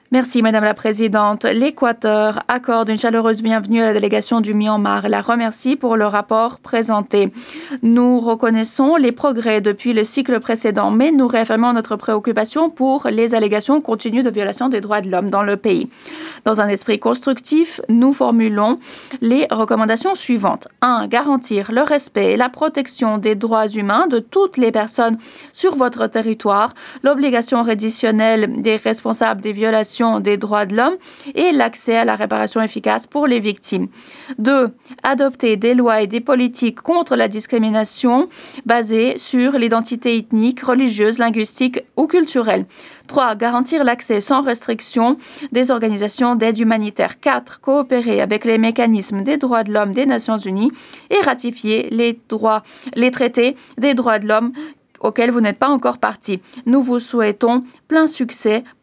Merci Madame la Présidente. L'Équateur accorde une chaleureuse bienvenue à la délégation du Myanmar et la remercie pour le rapport présenté. Nous reconnaissons les progrès depuis le cycle précédent, mais nous réaffirmons notre préoccupation pour les allégations continues de violation des droits de l'homme dans le pays. Dans un esprit constructif, nous formulons les recommandations suivantes. 1. Garantir le respect et la protection des droits humains de toutes les personnes sur votre territoire, l'obligation réditionnelle des responsables des violations des droits de l'homme et l'accès à la réparation efficace pour les victimes. 2. Adopter des lois et des politiques contre la discrimination basées sur l'identité ethnique, religieuse, linguistique ou culturelle. 3. Garantir l'accès sans restriction des organisations d'aide humanitaire. 4. Coopérer avec les mécanismes des droits de l'homme des Nations Unies et ratifier les traités des droits de l'homme auxquels vous n'êtes pas encore partie. Nous vous souhaitons plein succès